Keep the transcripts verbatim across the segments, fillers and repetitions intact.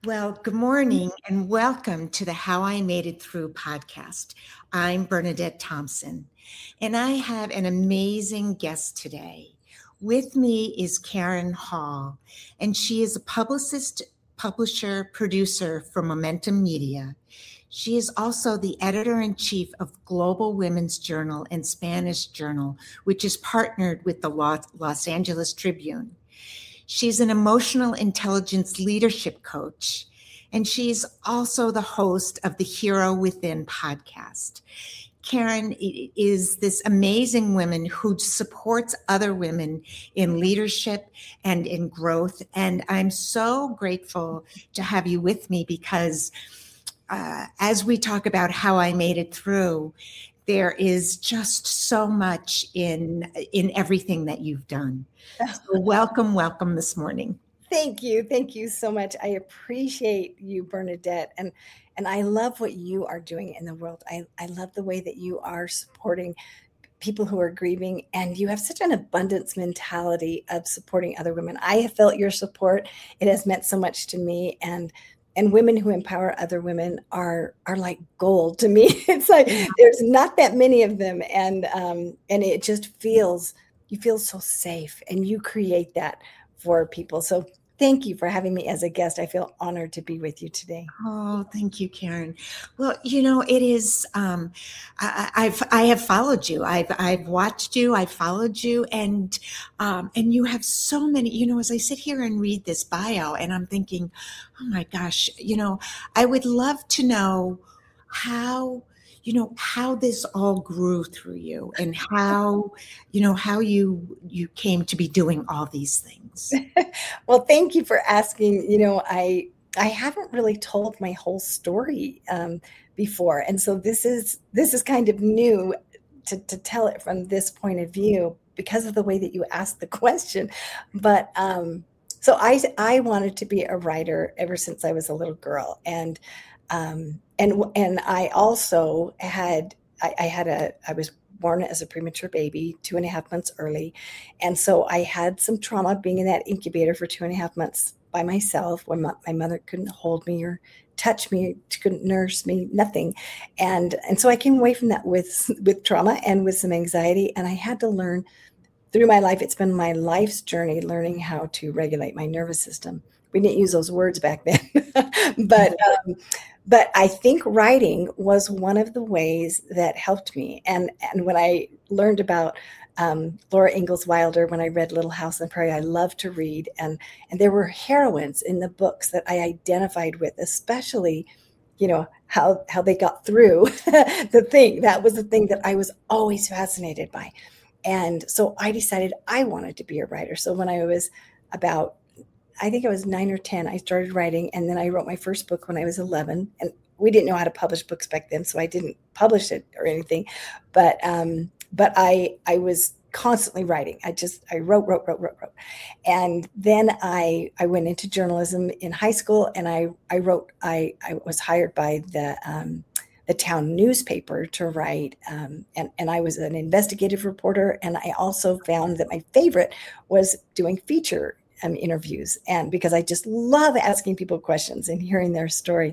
Well, good morning and welcome to the How I Made It Through podcast. I'm Bernadette Thompson, and I have an amazing guest today. With me is Karen Hall, and she is a publicist, publisher, producer for Momentum Media. She is also the editor-in-chief of Global Women's Journal and Spanish Journal, which is partnered with the Los Angeles Tribune. She's an emotional intelligence leadership coach, and she's also the host of the Hero Within podcast. Karen is this amazing woman who supports other women in leadership and in growth. And I'm so grateful to have you with me because uh, as we talk about how I made it through, there is just so much in in everything that you've done. So welcome, welcome this morning. Thank you. Thank you so much. I appreciate you, Bernadette. And and I love what you are doing in the world. I, I love the way that you are supporting people who are grieving, and you have such an abundance mentality of supporting other women. I have felt your support. It has meant so much to me. And And women who empower other women are are like gold to me. It's like there's not that many of them, and um, and it just feels you feel so safe, and you create that for people. So thank you for having me as a guest. I feel honored to be with you today. Oh, thank you, Karen. Well, you know, it is. Um, I, I've I have followed you. I've I've watched you. I've followed you, and um, and you have so many. You know, as I sit here and read this bio, and I'm thinking, oh my gosh, you know, I would love to know how. You know, how this all grew through you, and how, you know, how you you came to be doing all these things. Well, thank you for asking. You know, I I haven't really told my whole story um, before, and so this is this is kind of new to to tell it from this point of view because of the way that you asked the question. But um, so I I wanted to be a writer ever since I was a little girl, and um, and and I also had I, I had a I was born as a premature baby, two and a half months early. And so I had some trauma being in that incubator for two and a half months by myself when my, my mother couldn't hold me or touch me, couldn't nurse me, nothing. And, and so I came away from that with, with trauma and with some anxiety. And I had to learn through my life. It's been my life's journey learning how to regulate my nervous system. We didn't use those words back then, but um, but I think writing was one of the ways that helped me. And and when I learned about um, Laura Ingalls Wilder, when I read Little House on the Prairie, I loved to read, and and there were heroines in the books that I identified with, especially, you know, how how they got through the thing. That was the thing that I was always fascinated by. And so I decided I wanted to be a writer. So when I was about I think I was nine or ten, I started writing, and then I wrote my first book when I was eleven. And we didn't know how to publish books back then, so I didn't publish it or anything. But um, but I I was constantly writing. I just I wrote, wrote, wrote, wrote, wrote. And then I I went into journalism in high school, and I I wrote. I I was hired by the um, the town newspaper to write, um, and and I was an investigative reporter. And I also found that my favorite was doing feature Um, interviews, and because I just love asking people questions and hearing their story,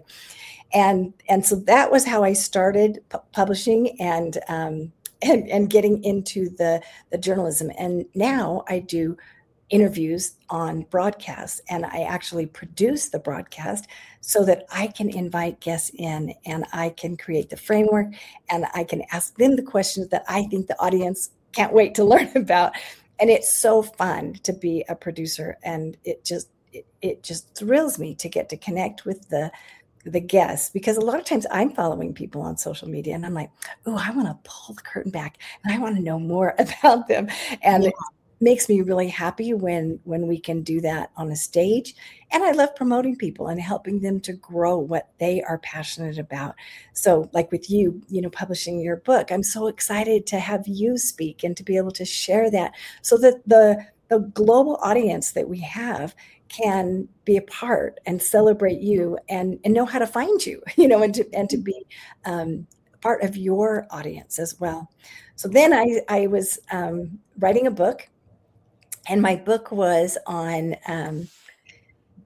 and and so that was how I started pu- publishing and um, and and getting into the the journalism. And now I do interviews on broadcasts, and I actually produce the broadcast so that I can invite guests in, and I can create the framework, and I can ask them the questions that I think the audience can't wait to learn about. And it's so fun to be a producer, and it just it, it just thrills me to get to connect with the the guests, because a lot of times I'm following people on social media and I'm like, oh, I want to pull the curtain back and I want to know more about them. And Yeah. it makes me really happy when when we can do that on a stage. And I love promoting people and helping them to grow what they are passionate about. So like with you, you know, publishing your book, I'm so excited to have you speak and to be able to share that so that the the global audience that we have can be a part and celebrate you and, and know how to find you, you know, and to, and to be um, part of your audience as well. So then I, I was um, writing a book, and my book was on um,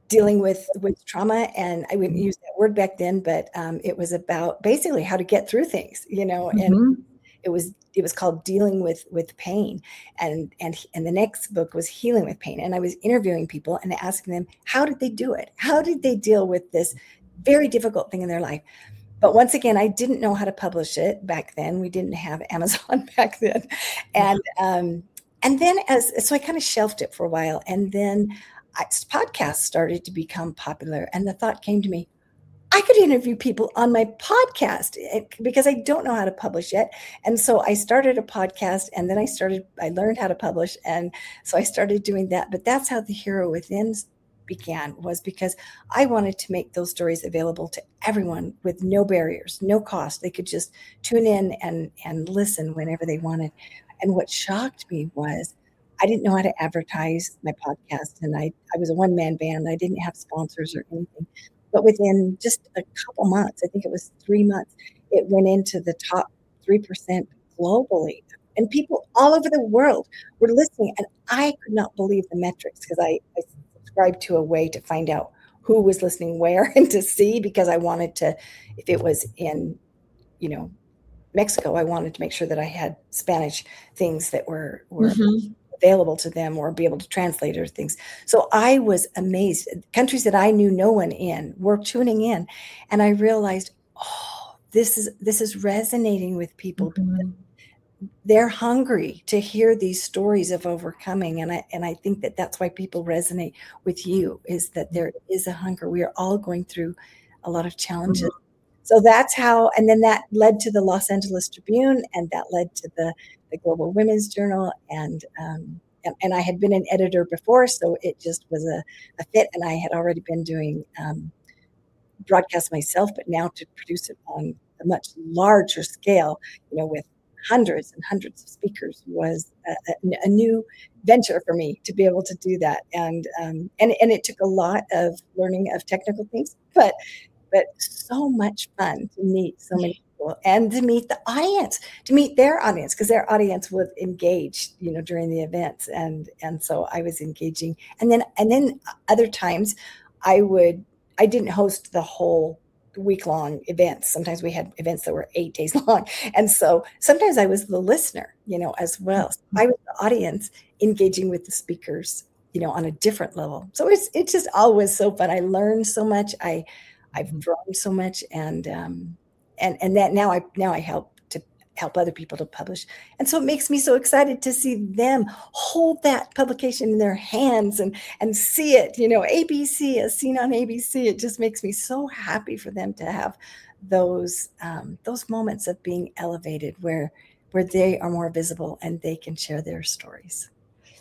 dealing with with trauma, and I wouldn't use that word back then, but um, it was about basically how to get through things, you know, and Mm-hmm. it was it was called Dealing with with Pain, and and and the next book was Healing with Pain, and I was interviewing people and asking them, how did they do it? How did they deal with this very difficult thing in their life? But once again, I didn't know how to publish it back then. We didn't have Amazon back then, and um, and then as so I kind of shelved it for a while, and then I, podcasts started to become popular, and the thought came to me, I could interview people on my podcast because I don't know how to publish yet. And so I started a podcast, and then I started, I learned how to publish. And so I started doing that. But that's how the Hero Within began, was because I wanted to make those stories available to everyone with no barriers, no cost. They could just tune in and, and listen whenever they wanted. And what shocked me was I didn't know how to advertise my podcast. And I, I was a one-man band. I didn't have sponsors or anything. But within just a couple months, I think it was three months, it went into the top three percent globally. And people all over the world were listening. And I could not believe the metrics, because I, I subscribed to a way to find out who was listening where and to see, because I wanted to, if it was in, you know, Mexico, I wanted to make sure that I had Spanish things that were, were mm-hmm. available to them, or be able to translate or things. So I was amazed. Countries that I knew no one in were tuning in, and I realized, oh, this is this is resonating with people. Mm-hmm. They're hungry to hear these stories of overcoming, and I and I think that that's why people resonate with you, is that there is a hunger. We are all going through a lot of challenges. Mm-hmm. So that's how, and then that led to the Los Angeles Tribune, and that led to the, the Global Women's Journal. And, um, and and I had been an editor before, so it just was a, a fit. And I had already been doing um, broadcast myself, but now to produce it on a much larger scale, you know, with hundreds and hundreds of speakers, was a, a, a new venture for me to be able to do that. And um, and and it took a lot of learning of technical things, but. But so much fun to meet so many people, and to meet the audience, to meet their audience, because their audience would engage, you know, during the events. And, and so I was engaging. And then, and then other times I would, I didn't host the whole week long events. Sometimes we had events that were eight days long. And so sometimes I was the listener, you know, as well. So I was the audience engaging with the speakers, you know, on a different level. So it's, it's just always so fun. I learned so much. I, I've grown so much, and um, and and that now I now I help to help other people to publish, and so it makes me so excited to see them hold that publication in their hands and and see it. You know, A B C, as seen on A B C. It just makes me so happy for them to have those um, those moments of being elevated, where where they are more visible and they can share their stories.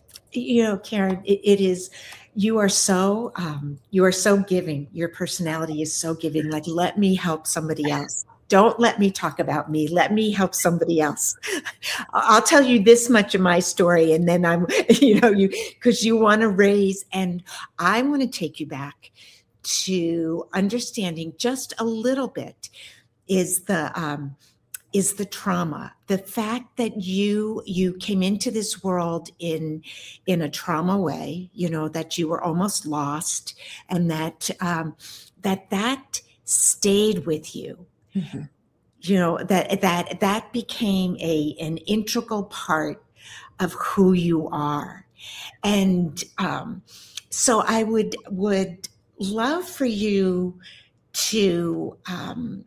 You know, Karen, it, it is, you are so, um, you are so giving. Your personality is so giving. Like, let me help somebody else. Don't let me talk about me. Let me help somebody else. I'll tell you this much of my story, and then I'm, you know, you, because you want to raise, and I want to take you back to understanding just a little bit is the, um, is the trauma, the fact that you you came into this world in in a trauma way, you know, that you were almost lost, and that um, that that stayed with you, mm-hmm. you know, that that that became a an integral part of who you are, and um, so I would would love for you to. Um,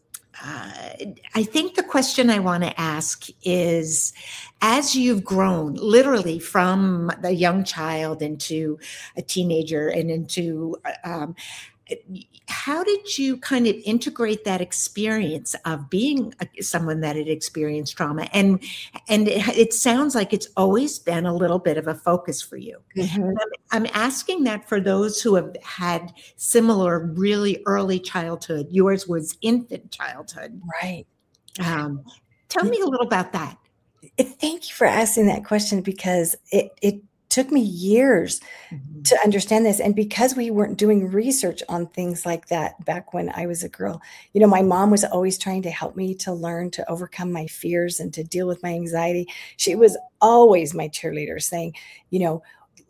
Uh, I think the question I want to ask is, as you've grown literally from a young child into a teenager and into, um, how did you kind of integrate that experience of being someone that had experienced trauma? And and it, it sounds like it's always been a little bit of a focus for you. Mm-hmm. I'm, I'm asking that for those who have had similar, really early childhood. Yours was infant childhood. Right. Um, tell me a little about that. Thank you for asking that question, because it, it took me years mm-hmm. to understand this. And because we weren't doing research on things like that back when I was a girl, you know, my mom was always trying to help me to learn to overcome my fears and to deal with my anxiety. She was always my cheerleader, saying, you know,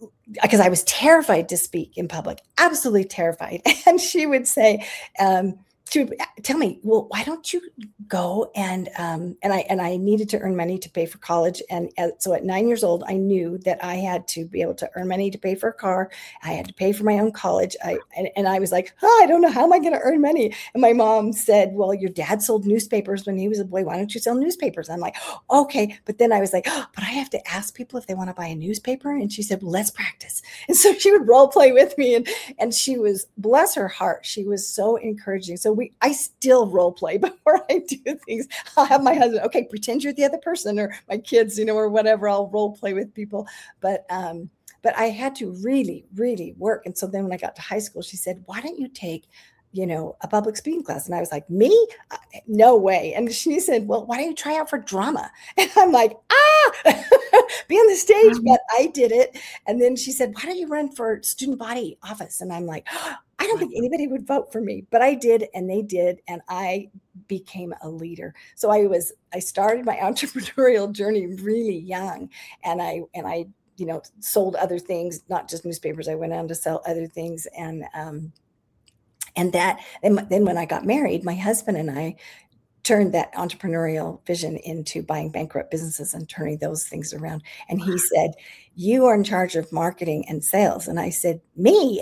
because I was terrified to speak in public, absolutely terrified. And she would say, um, she would tell me, well, why don't you go and, um, and I, and I needed to earn money to pay for college. And at, so at nine years old, I knew that I had to be able to earn money to pay for a car. I had to pay for my own college. I, and, and I was like, oh, I don't know, how am I going to earn money? And my mom said, well, your dad sold newspapers when he was a boy. Why don't you sell newspapers? I'm like, okay. But then I was like, oh, but I have to ask people if they want to buy a newspaper. And she said, well, let's practice. And so she would role play with me, and, and she was, bless her heart, she was so encouraging. So we, I still role play before I do things. I'll have my husband, okay, pretend you're the other person, or my kids, you know, or whatever. I'll role play with people. But, um, but I had to really, really work. And so then when I got to high school, she said, why don't you take, you know, a public speaking class? And I was like, me? No way. And she said, well, why don't you try out for drama? And I'm like, ah, be on the stage. But I did it. And then she said, why don't you run for student body office? And I'm like, oh, I don't think anybody would vote for me, but I did, and they did, and I became a leader. So I was, I started my entrepreneurial journey really young, and I, and I, you know, sold other things, not just newspapers. I went on to sell other things. And, um, and that, and then when I got married, my husband and I turned that entrepreneurial vision into buying bankrupt businesses and turning those things around. And he said, you are in charge of marketing and sales. And I said, me?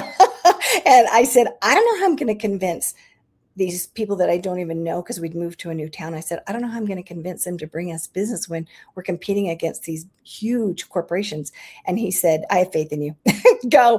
And I said, I don't know how I'm going to convince these people that I don't even know, because we'd moved to a new town. I said, I don't know how I'm going to convince them to bring us business when we're competing against these huge corporations. And he said, I have faith in you. Go.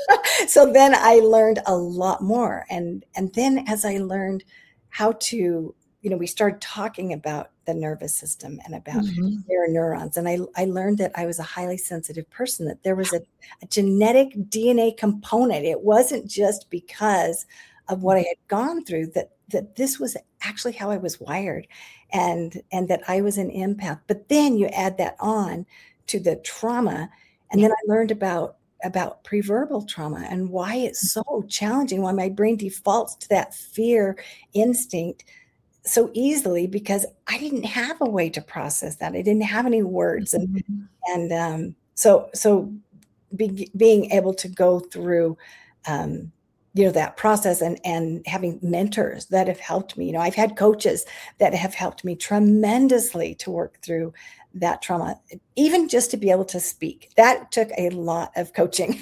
So then I learned a lot more. And, and then as I learned how to, you know, we started talking about the nervous system and about mm-hmm. their neurons. And I, I learned that I was a highly sensitive person, that there was a, a genetic D N A component. It wasn't just because of what I had gone through, that, that this was actually how I was wired, and, and that I was an empath. But then you add that on to the trauma. And then I learned about, about preverbal trauma and why it's so challenging, why my brain defaults to that fear instinct so easily, because I didn't have a way to process that. I didn't have any words. And, mm-hmm. and, um, so, so be, being able to go through, um, you know, that process, and, and having mentors that have helped me, you know, I've had coaches that have helped me tremendously to work through that trauma, even just to be able to speak. That took a lot of coaching.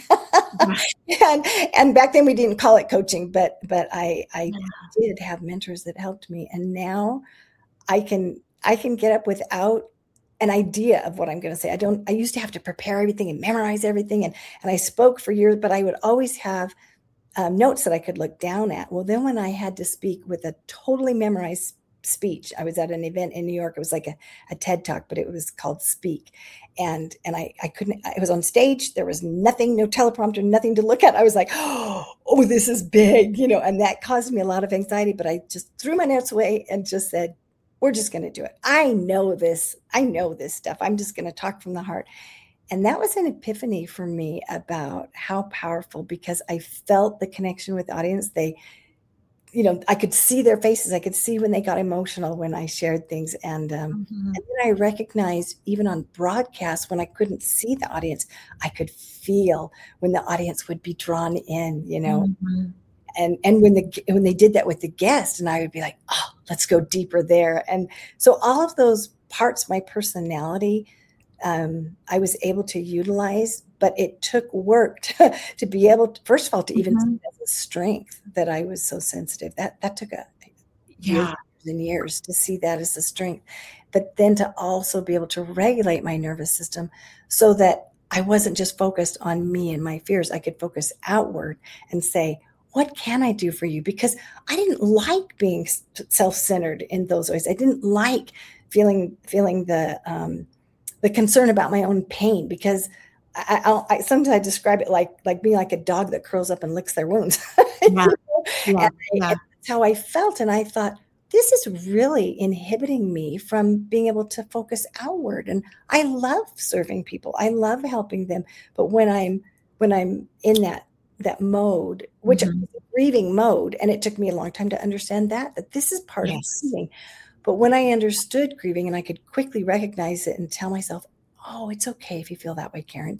and, and back then we didn't call it coaching, but, but I, I yeah. did have mentors that helped me. And now I can, I can get up without an idea of what I'm going to say. I don't, I used to have to prepare everything and memorize everything. And, and I spoke for years, but I would always have um, notes that I could look down at. Well, then when I had to speak with a totally memorized speech, I was at an event in New York. It was like a, a TED Talk, but it was called Speak. And, and I, I couldn't, I was on stage. There was nothing, no teleprompter, nothing to look at. I was like, oh, this is big, you know, and that caused me a lot of anxiety, but I just threw my notes away and just said, we're just going to do it. I know this. I know this stuff. I'm just going to talk from the heart. And that was an epiphany for me about how powerful, because I felt the connection with the audience. They, you know, I could see their faces. I could see when they got emotional when I shared things. And, um, mm-hmm. and then I recognized, even on broadcasts, when I couldn't see the audience, I could feel when the audience would be drawn in, you know, mm-hmm. and, and when the, when they did that with the guest, and I would be like, oh, let's go deeper there. And so all of those parts of my personality, um, I was able to utilize, but it took work to, to be able to, first of all, to even mm-hmm. see it as a strength that I was so sensitive. That, that took a yeah. years and years to see that as a strength, but then to also be able to regulate my nervous system so that I wasn't just focused on me and my fears. I could focus outward and say, what can I do for you? Because I didn't like being self-centered in those ways. I didn't like feeling, feeling the, um, the concern about my own pain, because I, I, I sometimes I describe it like, like being like a dog that curls up and licks their wounds. Yeah. Yeah. And Yeah. I, that's how I felt. And I thought, this is really inhibiting me from being able to focus outward. And I love serving people. I love helping them. But when I'm, when I'm in that, that mode, which mm-hmm. is a grieving mode, and it took me a long time to understand that, that this is part yes. of grieving. But when I understood grieving, and I could quickly recognize it and tell myself, oh, it's okay if you feel that way, Karen.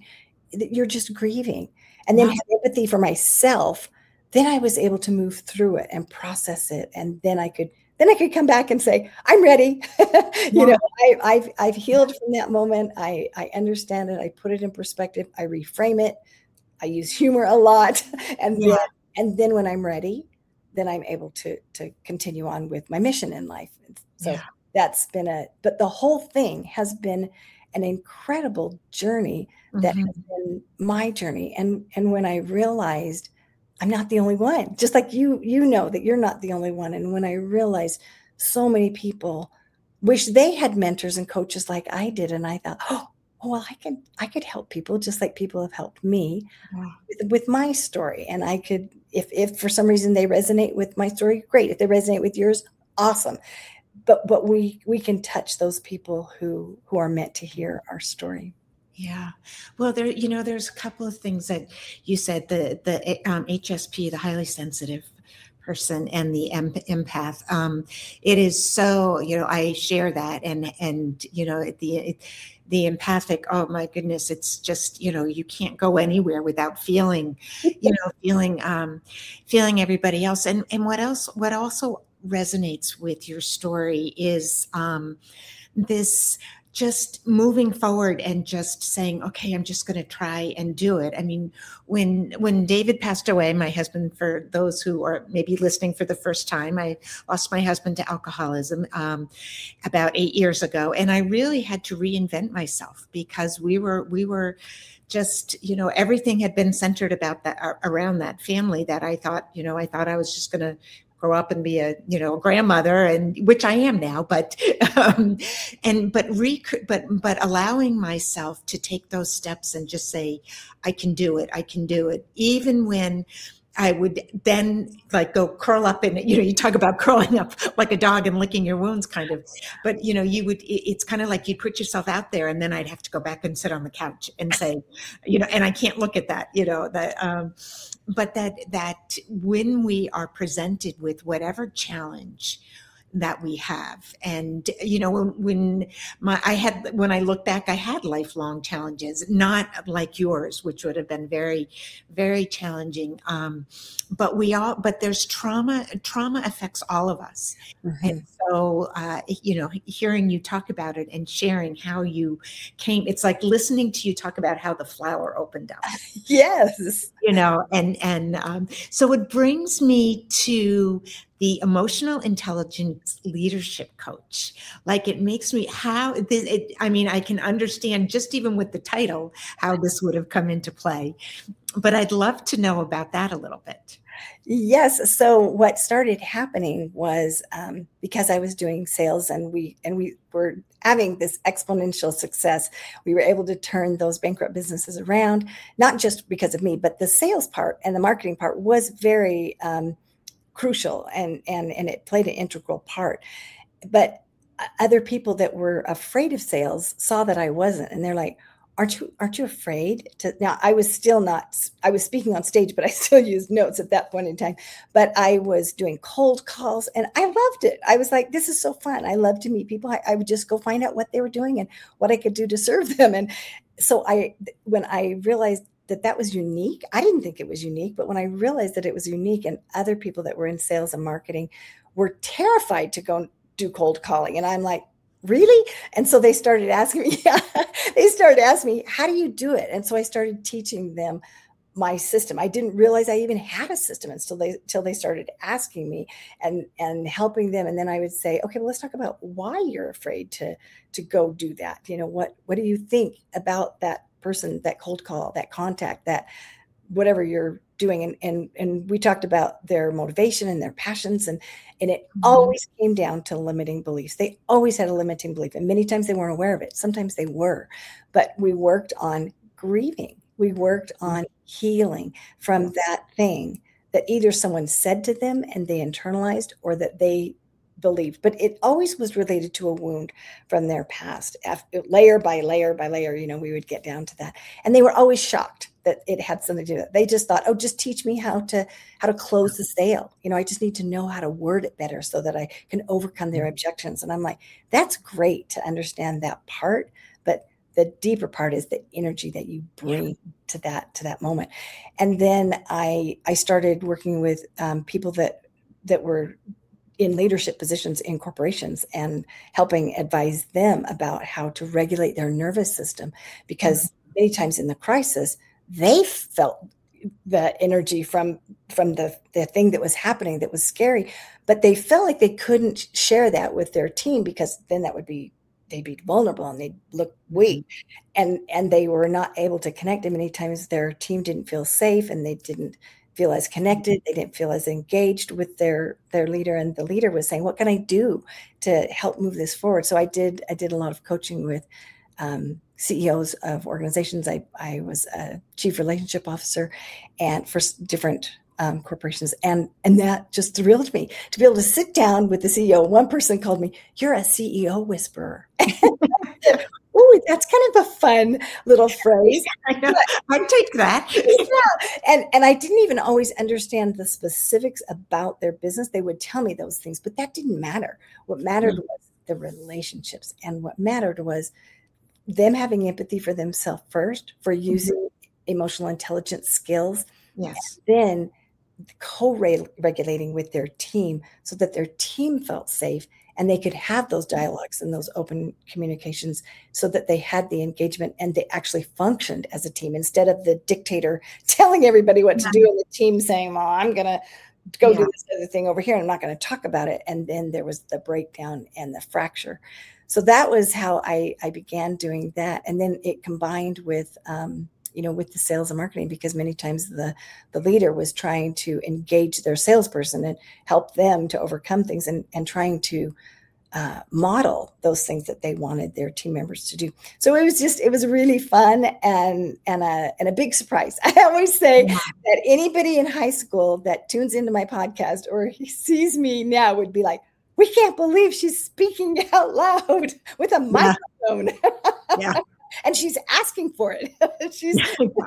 you're just grieving. And then Wow. have empathy for myself. Then I was able to move through it and process it. And then I could, then I could come back and say, I'm ready. you Yeah. know, I, I've, I've healed from that moment. I, I understand it. I put it in perspective. I reframe it. I use humor a lot. And Yeah. then, and then when I'm ready, then I'm able to, to continue on with my mission in life. So Yeah. that's been a, but the whole thing has been an incredible journey that Mhm. has been my journey. And, and when I realized I'm not the only one, just like you, you know that you're not the only one. And when I realized so many people wish they had mentors and coaches like I did. And I thought, oh, well, I can, I could help people just like people have helped me Yeah. with, with my story. And I could, if, if for some reason they resonate with my story, great. If they resonate with yours, awesome. But, but we, we can touch those people who, who are meant to hear our story. Yeah. Well, there, you know, there's a couple of things that you said, the, the um, H S P, the highly sensitive person, and the em- empath. Um, it is so, you know, I share that, and, and, you know, the, the empathic, oh my goodness, it's just, you know, you can't go anywhere without feeling, you know, feeling, um, feeling everybody else. And, and what else, what also resonates with your story is, um, this just moving forward and just saying, okay, I'm just going to try and do it. I mean, when when David passed away, my husband, for those who are maybe listening for the first time, I lost my husband to alcoholism um, about eight years ago, and I really had to reinvent myself because we were we were just, you know, everything had been centered about that, around that family, that I thought, you know, I thought I was just going to grow up and be a, you know, a grandmother, and which I am now, but, um, and, but, rec- but, but allowing myself to take those steps and just say, I can do it. I can do it. Even when I would then like go curl up in, you know, you talk about curling up like a dog and licking your wounds kind of, but you know, you would, it's kind of like you'd put yourself out there, and then I'd have to go back and sit on the couch and say, you know, and I can't look at that, you know, that, um, but that, that when we are presented with whatever challenge that we have, and you know, when, when my I had when I look back, I had lifelong challenges, not like yours, which would have been very, very challenging. Um, but we all, but there's trauma. Trauma affects all of us, Mm-hmm. and so uh, you know, hearing you talk about it and sharing how you came, it's like listening to you talk about how the flower opened up. Yes. You know, and and um, so it brings me to the emotional intelligence leadership coach. Like it makes me how this, it, I mean, I can understand just even with the title how this would have come into play, but I'd love to know about that a little bit. Yes. So what started happening was um, because I was doing sales, and we and we were having this exponential success, we were able to turn those bankrupt businesses around, not just because of me, but the sales part and the marketing part was very um, crucial, and and and it played an integral part. But other people that were afraid of sales saw that I wasn't, and they're like, aren't you aren't you afraid to? Now I was still not, I was speaking on stage, but I still used notes at that point in time. But I was doing cold calls, and I loved it. I was like, this is so fun. I love to meet people. I, I would just go find out what they were doing and what I could do to serve them. And so I when I realized that that was unique, I didn't think it was unique, but when I realized that it was unique, and other people that were in sales and marketing were terrified to go do cold calling, and I'm like, really? And so they started asking me, yeah, they started asking me, how do you do it? And so I started teaching them my system. I didn't realize I even had a system until they, until they started asking me, and, and helping them. And then I would say, okay, well, let's talk about why you're afraid to, to go do that. You know, what, what do you think about that person, that cold call, that contact, that whatever you're doing? And, and, and we talked about their motivation and their passions, and, and it Mhm. always came down to limiting beliefs. They always had a limiting belief, and many times they weren't aware of it. Sometimes they were, but we worked on grieving. We worked on healing from that thing that either someone said to them and they internalized, or that they believed, but it always was related to a wound from their past. After, layer by layer by layer, you know, we would get down to that. And they were always shocked that it had something to do with it. They just thought, oh, just teach me how to, how to close the sale. You know, I just need to know how to word it better so that I can overcome their objections. And I'm like, that's great to understand that part, but the deeper part is the energy that you bring yeah. to that to that moment. And then I I started working with um, people that that were in leadership positions in corporations and helping advise them about how to regulate their nervous system, because mm-hmm. many times in the crisis they felt the energy from from the the thing that was happening that was scary, but they felt like they couldn't share that with their team, because then that would be they'd be vulnerable and they'd look weak, and and they were not able to connect. And many times their team didn't feel safe, and they didn't feel as connected. They didn't feel as engaged with their their leader, and the leader was saying, what can I do to help move this forward? So I did I did a lot of coaching with um, C E Os of organizations. I, I was a chief relationship officer and for different um, corporations. And, and that just thrilled me to be able to sit down with the C E O. One person called me, "You're a C E O whisperer." Ooh, that's kind of a fun little phrase. I know. I'd take that. Yeah. And, and I didn't even always understand the specifics about their business. They would tell me those things, but that didn't matter. What mattered mm-hmm. was the relationships. And what mattered was them having empathy for themselves first, for using mm-hmm. emotional intelligence skills. Yes. And then co-regulating with their team so that their team felt safe and they could have those dialogues and those open communications so that they had the engagement and they actually functioned as a team, instead of the dictator telling everybody what to do and the team saying, well, I'm going to go yeah. do this other thing over here and I'm not going to talk about it. And then there was the breakdown and the fracture. So that was how I, I began doing that. And then it combined with, um, you know, with the sales and marketing, because many times the, the leader was trying to engage their salesperson and help them to overcome things, and, and trying to uh, model those things that they wanted their team members to do. So it was just, it was really fun and, and a, and a big surprise. I always say yeah. that anybody in high school that tunes into my podcast or he sees me now would be like, we can't believe she's speaking out loud with a microphone. Yeah. yeah. And she's asking for it. she's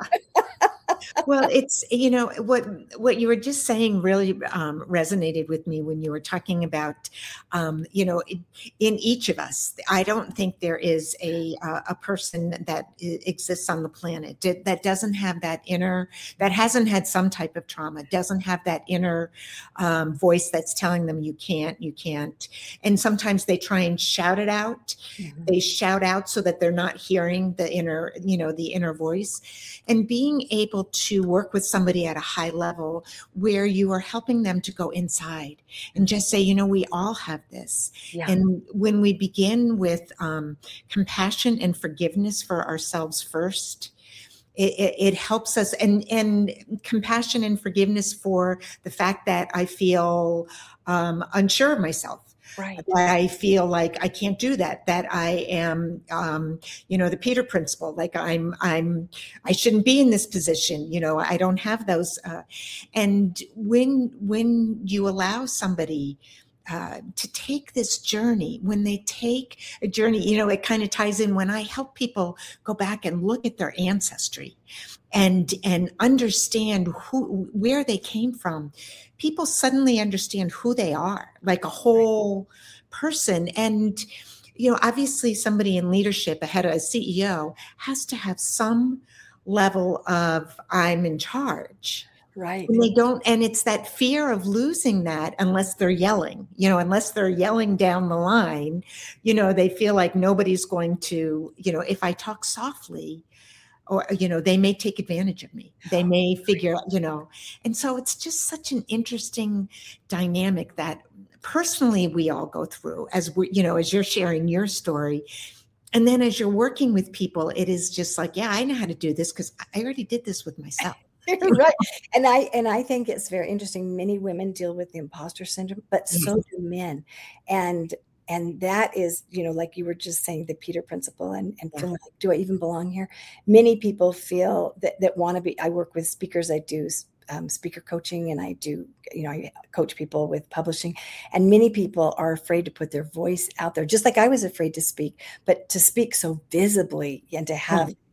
Well, it's, you know, what what you were just saying really um, resonated with me when you were talking about, um, you know, in, in each of us. I don't think there is a uh, a person that exists on the planet that doesn't have that inner, that hasn't had some type of trauma, doesn't have that inner um, voice that's telling them you can't, you can't. And sometimes they try and shout it out. Mm-hmm. They shout out so that they're not hearing the inner, you know, the inner voice. And being able to work with somebody at a high level where you are helping them to go inside and just say, you know, we all have this. Yeah. And when we begin with um, compassion and forgiveness for ourselves first, it, it, it helps us, and, and compassion and forgiveness for the fact that I feel um, unsure of myself. Right. That I feel like I can't do that, that I am, um, you know, the Peter principle, like I'm, I'm, I shouldn't be in this position. You know, I don't have those. Uh, and when, when you allow somebody uh, to take this journey, when they take a journey, you know, it kind of ties in when I help people go back and look at their ancestry and, and understand who, where they came from. People suddenly understand who they are, like a whole person. And, you know, obviously somebody in leadership, ahead of a C E O, has to have some level of I'm in charge. Right. And they don't, and it's that fear of losing that unless they're yelling, you know, unless they're yelling down the line, you know, they feel like nobody's going to, you know, if I talk softly, or, you know, they may take advantage of me. They may figure, you know, and so it's just such an interesting dynamic that personally we all go through as we, you know, as you're sharing your story. And then as you're working with people, it is just like, yeah, I know how to do this because I already did this with myself. Right. And I, and I think it's very interesting. Many women deal with the imposter syndrome, but so do men. And And that is, you know, like you were just saying, the Peter principle, and, and feeling like, do I even belong here? Many people feel that, that want to be, I work with speakers, I do um, speaker coaching, and I do, you know, I coach people with publishing. And many people are afraid to put their voice out there, just like I was afraid to speak, but to speak so visibly and to have mm-hmm.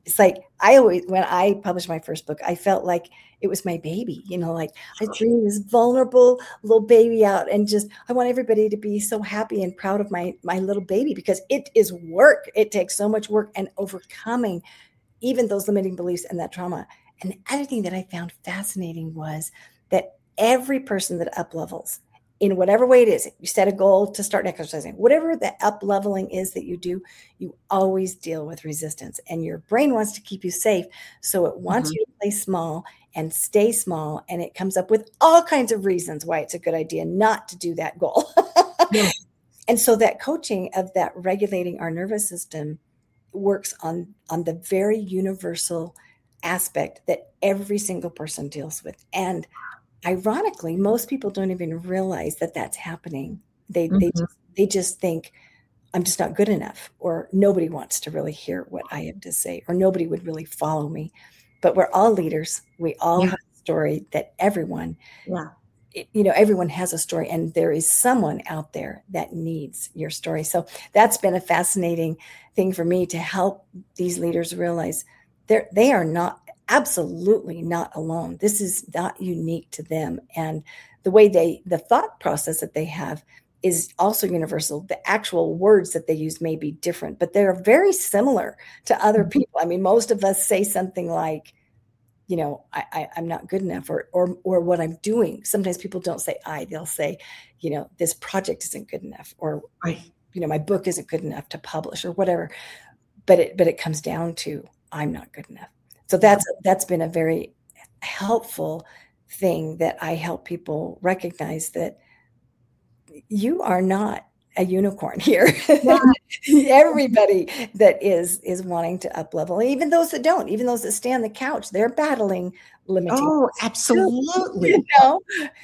it's like, I always, when I published my first book, I felt like it was my baby, you know, like I bring this vulnerable little baby out, and just, I want everybody to be so happy and proud of my, my little baby, because it is work. It takes so much work, and overcoming even those limiting beliefs and that trauma. And the other thing that I found fascinating was that every person that up levels in whatever way it is, you set a goal to start exercising, whatever the up leveling is that you do, you always deal with resistance, and your brain wants to keep you safe. So it wants mm-hmm. you to play small and stay small. And it comes up with all kinds of reasons why it's a good idea not to do that goal. Yeah. And so that coaching of that regulating our nervous system works on, on the very universal aspect that every single person deals with. And ironically, most people don't even realize that that's happening. They mm-hmm. they just, they just think, I'm just not good enough, or nobody wants to really hear what I have to say, or nobody would really follow me. But we're all leaders. We all yeah. have a story that everyone, yeah. you know, everyone has a story, and there is someone out there that needs your story. So that's been a fascinating thing for me, to help these leaders realize they're, they are not, absolutely not alone. This is not unique to them. And the way they, the thought process that they have is also universal. The actual words that they use may be different, but they're very similar to other mm-hmm. people. I mean, most of us say something like, you know, I, I, I'm not good enough, or, or, or what I'm doing. Sometimes people don't say I, they'll say, you know, this project isn't good enough, or, right. you know, my book isn't good enough to publish, or whatever. But it, but it comes down to, I'm not good enough. So that's, that's been a very helpful thing, that I help people recognize that you are not a unicorn here. Yeah. Everybody that is, is wanting to up level, even those that don't, even those that stay on the couch, they're battling limiting. Oh, absolutely. You know?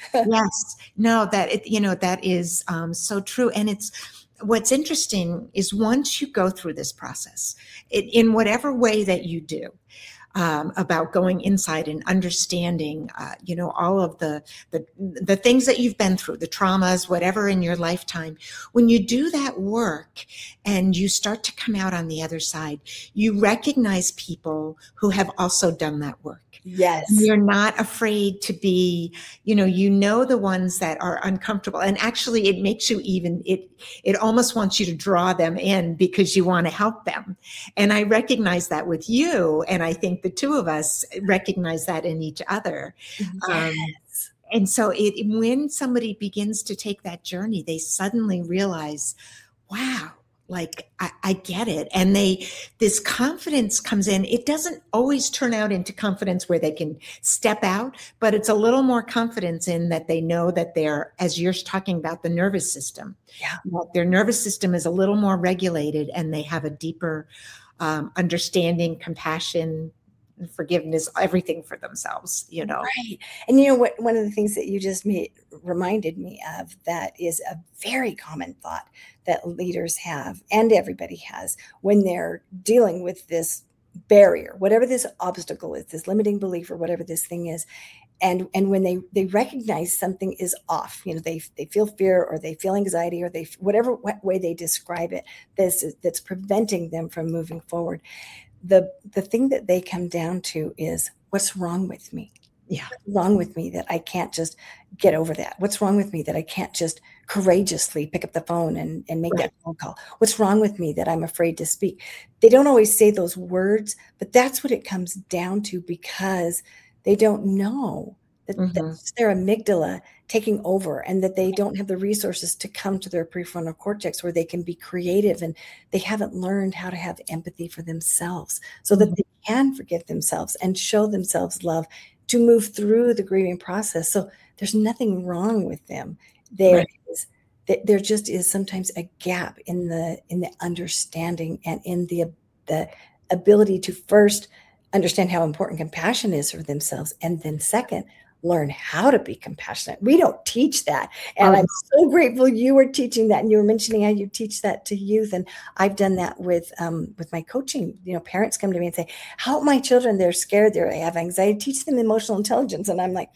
Yes. No, that, it, you know, that is um, so true. And it's, what's interesting is, once you go through this process, it, in whatever way that you do, Um, about going inside and understanding, uh, you know, all of the, the the things that you've been through, the traumas, whatever in your lifetime. When you do that work and you start to come out on the other side, you recognize people who have also done that work. Yes. You're not afraid to be, you know, you know, the ones that are uncomfortable. And actually it makes you even, it, it almost wants you to draw them in, because you want to help them. And I recognize that with you. And I think the two of us recognize that in each other. Yes. Um, and so it, when somebody begins to take that journey, they suddenly realize, wow, like I, I get it. And they, this confidence comes in. It doesn't always turn out into confidence where they can step out, but it's a little more confidence in that they know that they're, as you're talking about, the nervous system. Yeah. Their nervous system is a little more regulated, and they have a deeper um, understanding, compassion, forgiveness, everything for themselves, you know. Right. And you know what, one of the things that you just made reminded me of, that is a very common thought that leaders have, and everybody has, when they're dealing with this barrier, whatever this obstacle is, this limiting belief, or whatever this thing is. And, and when they, they recognize something is off, you know, they, they feel fear, or they feel anxiety, or they, whatever way they describe it, this is, that's preventing them from moving forward. The the thing that they come down to is, what's wrong with me? Yeah. What's wrong with me that I can't just get over that? What's wrong with me that I can't just courageously pick up the phone and, and make right. that phone call? What's wrong with me that I'm afraid to speak? They don't always say those words, but that's what it comes down to, because they don't know that mm-hmm. that's their amygdala taking over, and that they don't have the resources to come to their prefrontal cortex where they can be creative, and they haven't learned how to have empathy for themselves, so that mm-hmm. they can forgive themselves and show themselves love to move through the grieving process. So there's nothing wrong with them. There right. is, there just is sometimes a gap in the in the understanding, and in the the ability to first understand how important compassion is for themselves, and then second, learn how to be compassionate. We don't teach that. And um, I'm so grateful you were teaching that. And you were mentioning how you teach that to youth. And I've done that with, um, with my coaching. You know, parents come to me and say, help my children. They're scared. They have anxiety. Teach them emotional intelligence. And I'm like,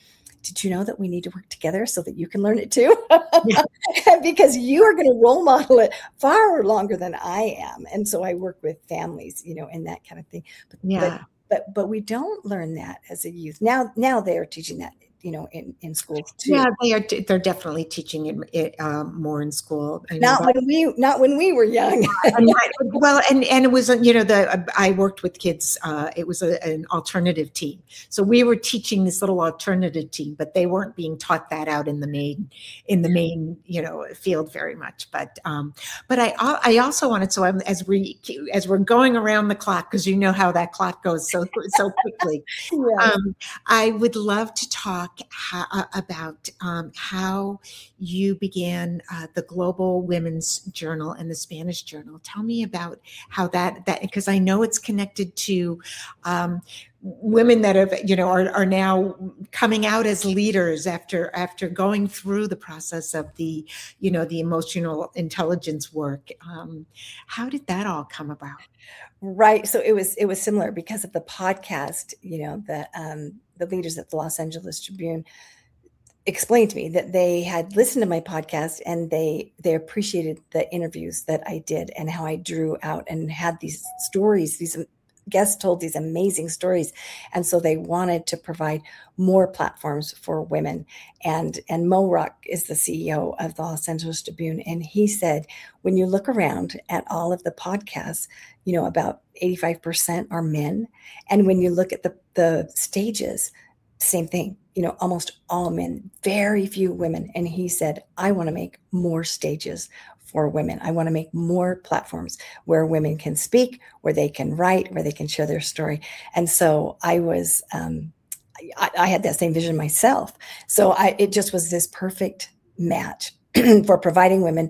did you know that we need to work together so that you can learn it too? Yeah. Because you are going to role model it far longer than I am. And so I work with families, you know, and that kind of thing. But, Yeah. but, but, but we don't learn that as a youth. Now, now they are teaching that, you know, in, in schools too. Yeah, they are. They're definitely teaching it, it um, more in school. I Not know when we, not when we were young. and I, well, and and it was, you know, the I worked with kids. Uh, it was a, an alternative team, so we were teaching this little alternative team, but they weren't being taught that out in the main in the main, you know, field very much. But um, but I I also wanted, so I'm, as we as we're going around the clock, because you know how that clock goes so so quickly. Yes. Um, I would love to talk how, uh, about um, how you began uh, the Global Women's Journal and the Spanish Journal. Tell me about how that, that because I know it's connected to um, women that have, you know, are, are now coming out as leaders after after going through the process of the, you know, the emotional intelligence work. Um, how did that all come about? Right. So it was it was similar because of the podcast, you know, the um, the leaders at the Los Angeles Tribune explained to me that they had listened to my podcast and they they appreciated the interviews that I did and how I drew out and had these stories, these guests told these amazing stories. And so they wanted to provide more platforms for women. And, and Mo Rock is the C E O of the Los Angeles Tribune. And he said, when you look around at all of the podcasts, you know, about eighty-five percent are men. And when you look at the, the stages, same thing, you know, almost all men, very few women. And he said, I want to make more stages for women. I want to make more platforms where women can speak, where they can write, where they can share their story. And so I was, um, I, I had that same vision myself. So I, it just was this perfect match for providing women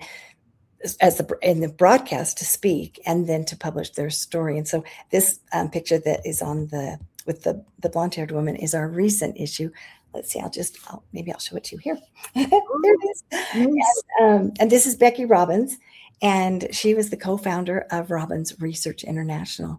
as the in the broadcast to speak and then to publish their story. And so this um, picture that is on the with the the blonde-haired woman is our recent issue. Let's see. I'll just I'll, maybe I'll show it to you here. There it is. Nice. And, um, and this is Becky Robbins, and she was the co-founder of Robbins Research International.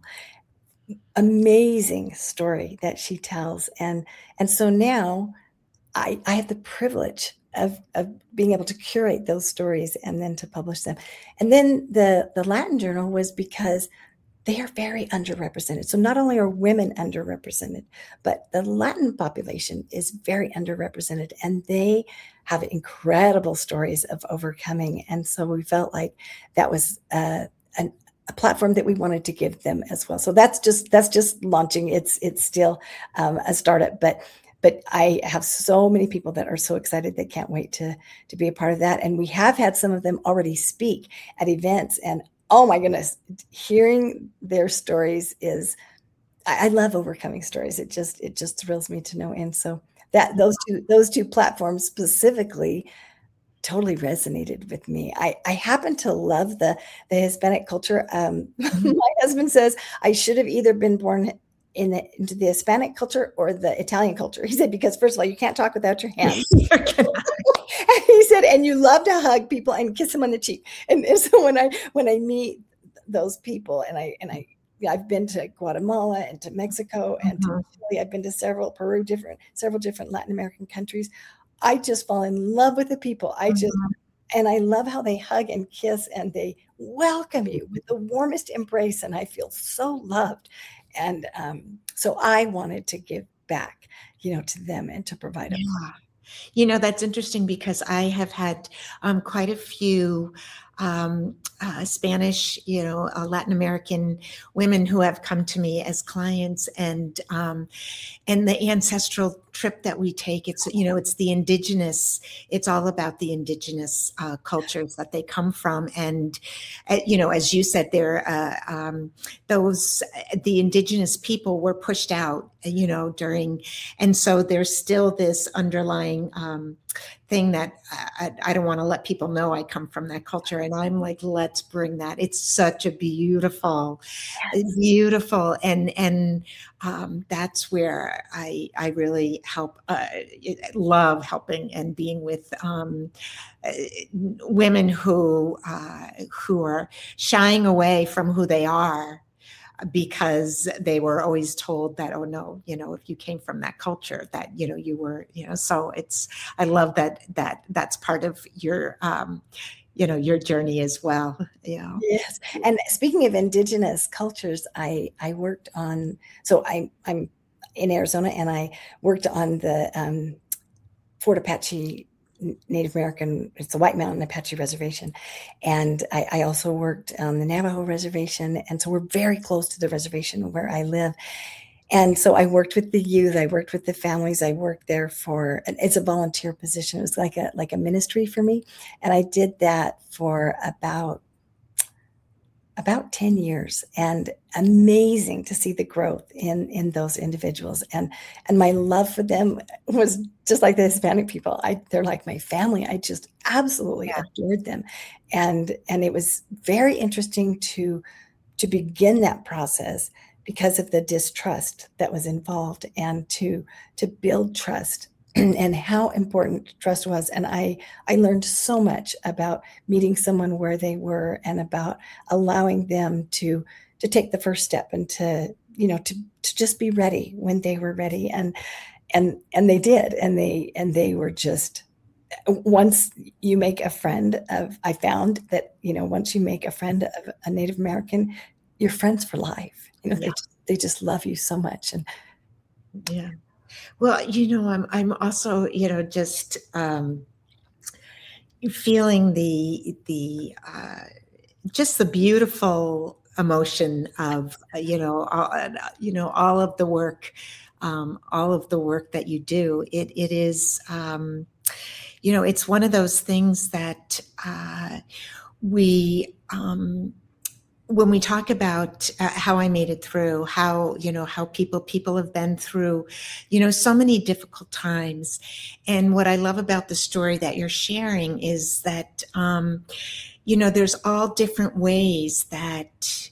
Amazing story that she tells, and and so now I I have the privilege Of, of being able to curate those stories and then to publish them. And then the, the Latin Journal was because they are very underrepresented. So not only are women underrepresented, but the Latin population is very underrepresented, and they have incredible stories of overcoming. And so we felt like that was uh, an, a platform that we wanted to give them as well. So that's just that's just launching. It's it's still um, a startup, but But I have so many people that are so excited they can't wait to, to be a part of that. And we have had some of them already speak at events. And oh my goodness, hearing their stories is, I, I love overcoming stories. It just it just thrills me to no end. So that those two those two platforms specifically totally resonated with me. I, I happen to love the the Hispanic culture. Um, my husband says I should have either been born in the, into the Hispanic culture or the Italian culture. He said, because first of all, you can't talk without your hands. And he said, and you love to hug people and kiss them on the cheek. And, and so when I, when I meet those people and I, and I, I've been to Guatemala and to Mexico and mm-hmm. to Chile, I've been to several Peru, different, several different Latin American countries. I just fall in love with the people. I just, mm-hmm. and I love how they hug and kiss and they welcome you with the warmest embrace. And I feel so loved. And um, so I wanted to give back, you know, to them and to provide a yeah. You know, that's interesting because I have had um, quite a few um, uh, Spanish, you know, uh, Latin American women who have come to me as clients, and um, and the ancestral trip that we take. It's, you know, it's the indigenous. It's all about the indigenous uh, cultures that they come from, and uh, you know, as you said, there, uh, um, those the indigenous people were pushed out, you know, during, and so there's still this underlying um, thing that I, I don't want to let people know I come from that culture. And I'm like, let's bring that. It's such a beautiful, yes. beautiful. And, and um, that's where I, I really help, uh, love helping and being with um, uh, women who, uh, who are shying away from who they are. because they were always told that, oh no, you know, if you came from that culture that, you know, you were, you know, so it's, I love that, that that's part of your, um, you know, your journey as well. You know. Yes. And speaking of indigenous cultures, I, I worked on, so I, I'm in Arizona, and I worked on the um, Fort Apache Native American, it's the White Mountain Apache Reservation. And I, I also worked on the Navajo Reservation. And so we're very close to the reservation where I live. And so I worked with the youth, I worked with the families, I worked there for, it's a volunteer position. It was like a, like a ministry for me. And I did that for about, about ten years, and amazing to see the growth in, in those individuals. And, and my love for them was just like the Hispanic people. I, they're like my family. I just absolutely yeah. adored them. And, and it was very interesting to, to begin that process because of the distrust that was involved, and to, to build trust and how important trust was. And I, I learned so much about meeting someone where they were, and about allowing them to, to take the first step, and to, you know, to, to just be ready when they were ready. And, and, and they did, and they, and they were just, once you make a friend of, I found that, you know, once you make a friend of a Native American, you're friends for life. You know, yeah. they, just, they just love you so much. And yeah. Well, you know, I'm I'm also, you know, just um, feeling the the uh, just the beautiful emotion of, you know, all, you know, all of the work, um, all of the work that you do. It it is, um, you know, it's one of those things that uh, we. Um, when we talk about uh, how I made it through, how, you know, how people, people have been through, you know, so many difficult times. And what I love about the story that you're sharing is that, um, you know, there's all different ways that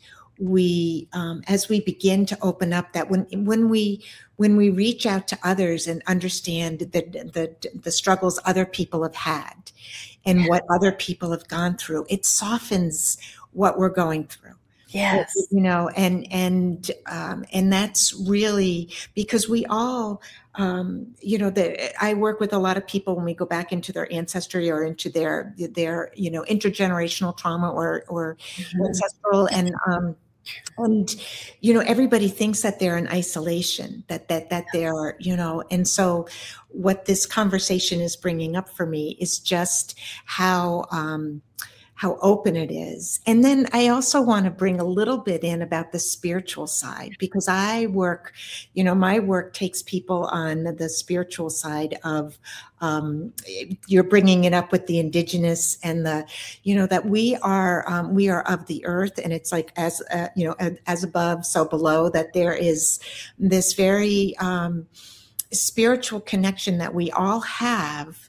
we, um, as we begin to open up, that when, when we, when we reach out to others and understand the, the, the struggles other people have had and what other people have gone through, it softens what we're going through. Yes. You know, and, and, um, and that's really because we all, um, you know, the, I work with a lot of people when we go back into their ancestry or into their, their, you know, intergenerational trauma or, or mm-hmm. ancestral and, um, and, you know, everybody thinks that they're in isolation, that, that, that they're, you know, and so what this conversation is bringing up for me is just how, um, how open it is. And then I also want to bring a little bit in about the spiritual side, because I work, you know, my work takes people on the spiritual side of, um, you're bringing it up with the indigenous and the, you know, that we are, um, we are of the earth, and it's like as, uh, you know, as above, so below, that there is this very um, spiritual connection that we all have.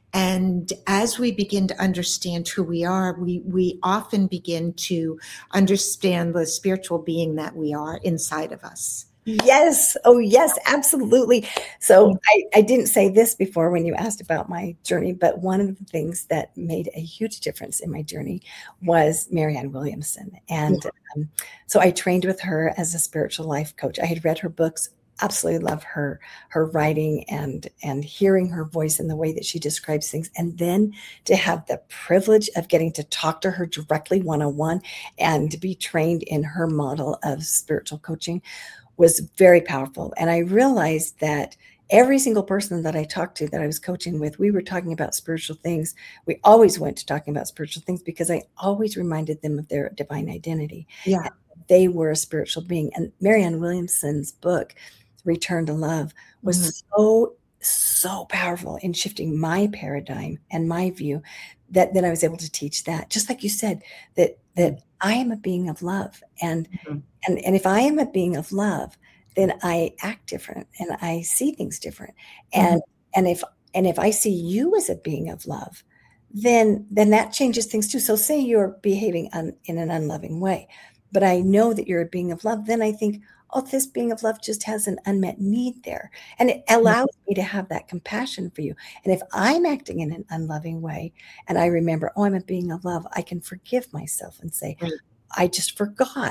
And as we begin to understand who we are, we, we often begin to understand the spiritual being that we are inside of us. Yes. Oh, yes, absolutely. So I, I didn't say this before when you asked about my journey, but one of the things that made a huge difference in my journey was Marianne Williamson. And yeah. um, so I trained with her as a spiritual life coach. I had read her books. Absolutely love her, her writing and, and hearing her voice and the way that she describes things. And then to have the privilege of getting to talk to her directly one-on-one and to be trained in her model of spiritual coaching was very powerful. And I realized that every single person that I talked to that I was coaching with, we were talking about spiritual things. We always went to talking about spiritual things because I always reminded them of their divine identity. Yeah. And they were a spiritual being. And Marianne Williamson's book, Return to Love, was mm-hmm. so, so powerful in shifting my paradigm and my view that then I was able to teach that. Just like you said, that that I am a being of love. And, mm-hmm. and, and if I am a being of love, then I act different and I see things different. And mm-hmm. and if and if I see you as a being of love, then then that changes things too. So say you're behaving un, in an unloving way, but I know that you're a being of love, then I think, oh, this being of love just has an unmet need there. And it allows mm-hmm. me to have that compassion for you. And if I'm acting in an unloving way, and I remember, oh, I'm a being of love, I can forgive myself and say, right. I just forgot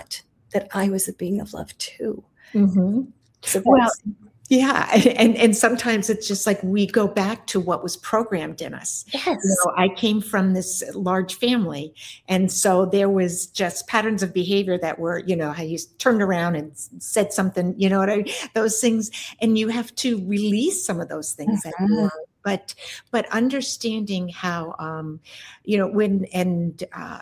that I was a being of love too. Mm-hmm. So Well, that's, yeah. And, and sometimes it's just like we go back to what was programmed in us. yes. You know, I came from this large family. And so there was just patterns of behavior that were, you know, how you turned around and said something, you know what I mean? Those things. And you have to release some of those things that you Mhm. learned. But but understanding how, um, you know, when and uh,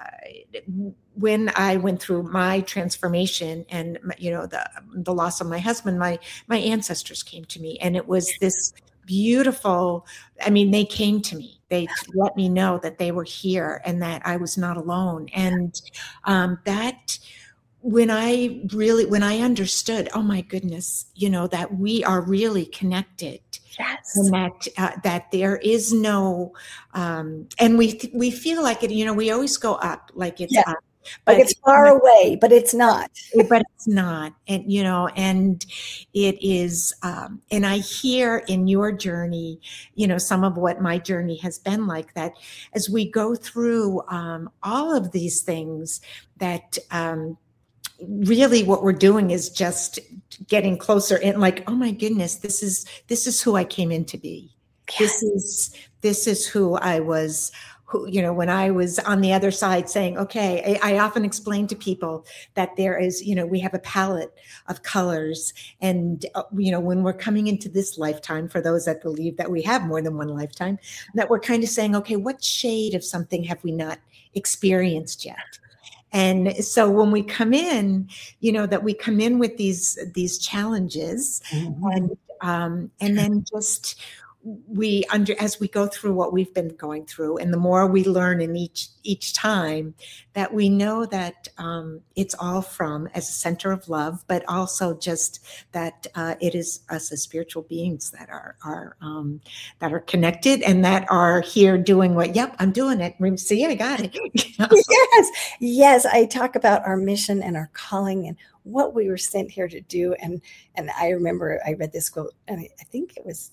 when I went through my transformation and, you know, the the loss of my husband, my my ancestors came to me, and it was this beautiful, I mean, they came to me. They let me know that they were here and that I was not alone. And um, that when I really, when I understood, oh my goodness, you know, that we are really connected. Yes. And that uh, that there is no, um, and we we feel like it. You know, we always go up, like it's Yeah. up, but like it's far away, but it's not. But it's not, and you know, and it is. Um, and I hear in your journey, you know, some of what my journey has been like. That as we go through um, all of these things, that. Um, really what we're doing is just getting closer and like, oh my goodness, this is this is who I came in to be. Yes. This is this is who I was, who, you know, when I was on the other side saying, okay, I, I often explain to people that there is, you know, we have a palette of colors. And, uh, you know, when we're coming into this lifetime, for those that believe that we have more than one lifetime, that we're kind of saying, okay, what shade of something have we not experienced yet? And so when we come in, you know, that we come in with these these challenges, mm-hmm. and um, and then just we under as we go through what we've been going through, and the more we learn in each each time, that we know that um, it's all from as a center of love, but also just that uh, it is us as spiritual beings that are are um, that are connected and that are here doing what. Yep, I'm doing it. See, I got it. You know? Yes, yes. I talk about our mission and our calling and what we were sent here to do. And and I remember I read this quote, and I, I think it was.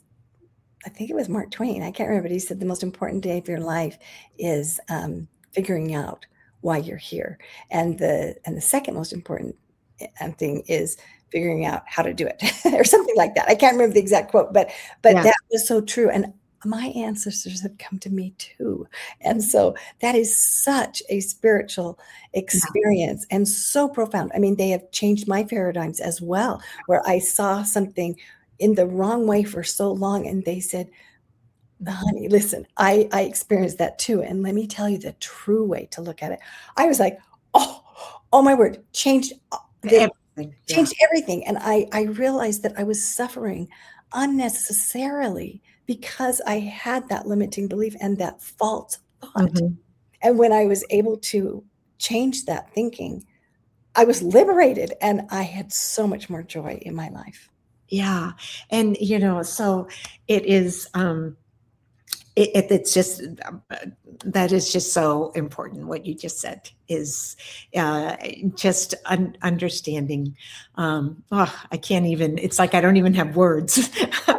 I think it was Mark Twain. I can't remember, but he said the most important day of your life is um, figuring out why you're here, and the and the second most important thing is figuring out how to do it, or something like that. I can't remember the exact quote, but but yeah. That was so true. And my ancestors have come to me too, and so that is such a spiritual experience, yeah. And so profound. I mean, they have changed my paradigms as well, where I saw something in the wrong way for so long. And they said, honey, listen, I, I experienced that too. And let me tell you the true way to look at it. I was like, oh, oh my word, changed, the, everything. changed yeah. everything. And I, I realized that I was suffering unnecessarily because I had that limiting belief and that false thought. Mm-hmm. And when I was able to change that thinking, I was liberated, and I had so much more joy in my life. Yeah. And, you know, so it is, um, it, it, it's just, uh, that is just so important. What you just said is uh, just un- understanding. Um, oh, I can't even, it's like, I don't even have words.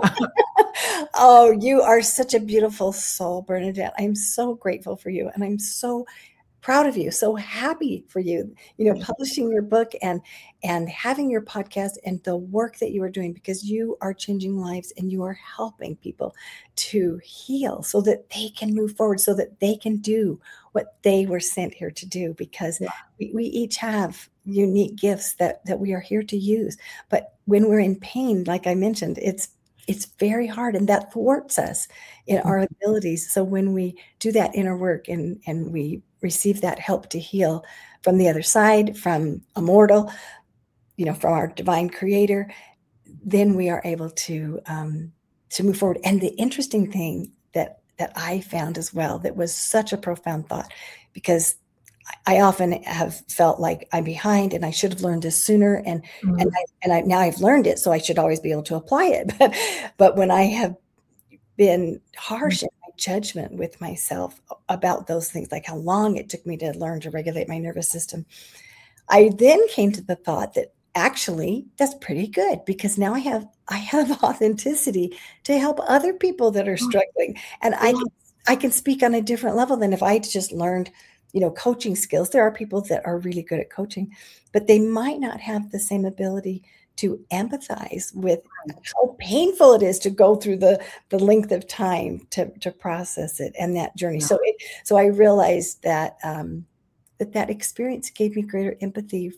Oh, you are such a beautiful soul, Bernadette. I'm so grateful for you. And I'm so proud of you, so happy for you, you know, publishing your book and and having your podcast and the work that you are doing, because you are changing lives and you are helping people to heal so that they can move forward, so that they can do what they were sent here to do, because yeah. we, we each have unique gifts that that we are here to use. But when we're in pain, like I mentioned, it's it's very hard, and that thwarts us in our abilities. So when we do that inner work and and we receive that help to heal from the other side, from immortal, you know, from our divine creator, then we are able to um, to move forward. And the interesting thing that that I found as well, that was such a profound thought, because I often have felt like I'm behind and I should have learned this sooner. And mm-hmm. and I, and I, now I've learned it, so I should always be able to apply it. But but when I have been harsh in my judgment with myself about those things, like how long it took me to learn to regulate my nervous system, I then came to the thought that actually that's pretty good, because now I have I have authenticity to help other people that are struggling, and I can, I can speak on a different level than if I just learned you know, coaching skills. There are people that are really good at coaching, but they might not have the same ability to empathize with how painful it is to go through the the length of time to to process it and that journey. Yeah. So it, so I realized that um, that that experience gave me greater empathy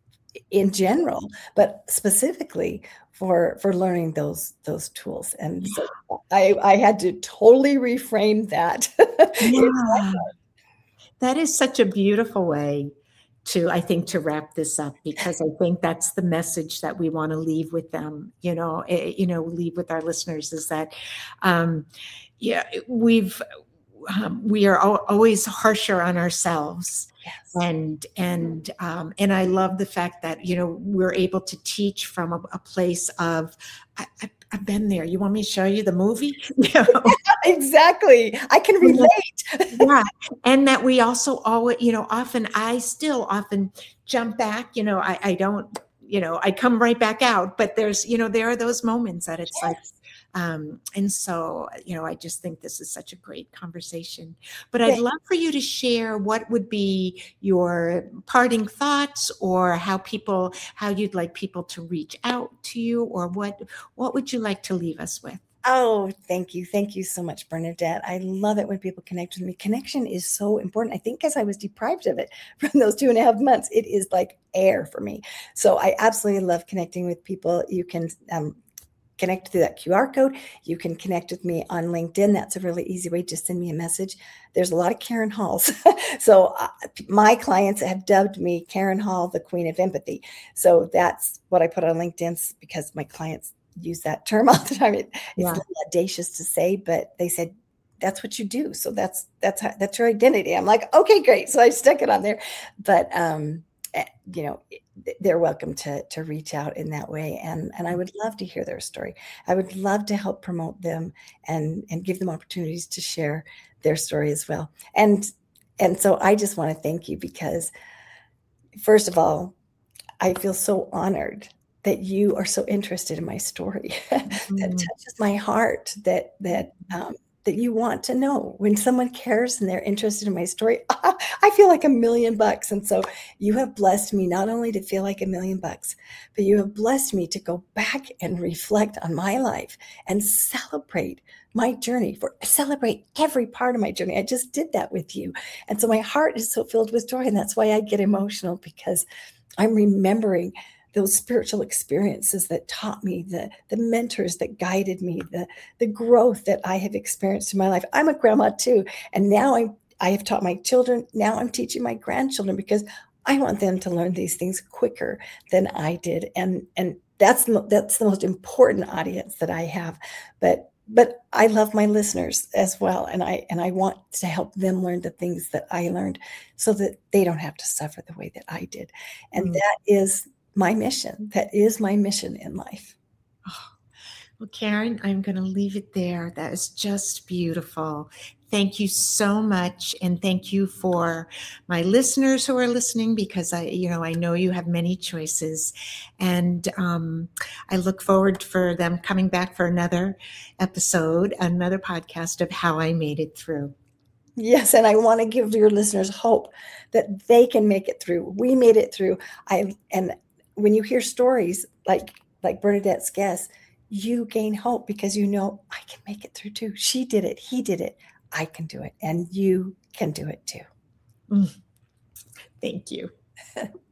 in general, but specifically for for learning those those tools. And so I I had to totally reframe that. Yeah. That is such a beautiful way to, I think, to wrap this up, because I think that's the message that we want to leave with them, you know, eh, you know, leave with our listeners, is that, um, yeah, we've, um, we are al- always harsher on ourselves. Yes. And, and, um, and I love the fact that, you know, we're able to teach from a, a place of, I, I, I've been there. You want me to show you the movie? You know? Exactly. I can relate. Yeah. And that we also always, you know, often, I still often jump back, you know, I, I don't, you know, I come right back out, but there's, you know, there are those moments that it's like, Yes. um, and so, you know, I just think this is such a great conversation. But I'd Thank- love for you to share what would be your parting thoughts, or how people, how you'd like people to reach out to you, or what, what would you like to leave us with? Oh, thank you. Thank you so much, Bernadette. I love it when people connect with me. Connection is so important. I think as I was deprived of it from those two and a half months, it is like air for me. So I absolutely love connecting with people. You can um, connect through that Q R code. You can connect with me on LinkedIn. That's a really easy way. Just send me a message. There's a lot of Karen Halls. So uh, my clients have dubbed me Karen Hall, the Queen of Empathy. So that's what I put on LinkedIn, because my clients use that term all the time. It, it's Yeah. a little audacious to say, but they said, that's what you do. So that's, that's, how, that's your identity. I'm like, okay, great. So I stuck it on there, but, um, you know, they're welcome to, to reach out in that way. And, and I would love to hear their story. I would love to help promote them and, and give them opportunities to share their story as well. And, and so I just want to thank you, because first of all, I feel so honored that you are so interested in my story. Mm. That touches my heart, that that um, that you want to know. When someone cares and they're interested in my story, I feel like a million bucks. And so you have blessed me not only to feel like a million bucks, but you have blessed me to go back and reflect on my life and celebrate my journey, for celebrate every part of my journey. I just did that with you. And so my heart is so filled with joy. And that's why I get emotional, because I'm remembering those spiritual experiences that taught me, the, the mentors that guided me, the, the growth that I have experienced in my life. I'm a grandma too. And now I, I have taught my children. Now I'm teaching my grandchildren, because I want them to learn these things quicker than I did. And, and that's, that's the most important audience that I have. But But I love my listeners as well. And I, and I want to help them learn the things that I learned, so that they don't have to suffer the way that I did. And Mm. that is my mission. That is my mission in life. Oh, well, Karen, I'm going to leave it there. That is just beautiful. Thank you so much. And thank you for my listeners who are listening, because I, you know, I know you have many choices, and um, I look forward for them coming back for another episode, another podcast of How I Made It Through. Yes, and I want to give your listeners hope that they can make it through. We made it through. I and when you hear stories like like Bernadette's guest, you gain hope, because you know, I can make it through too. She did it. He did it. I can do it, and you can do it too. Mm. Thank you.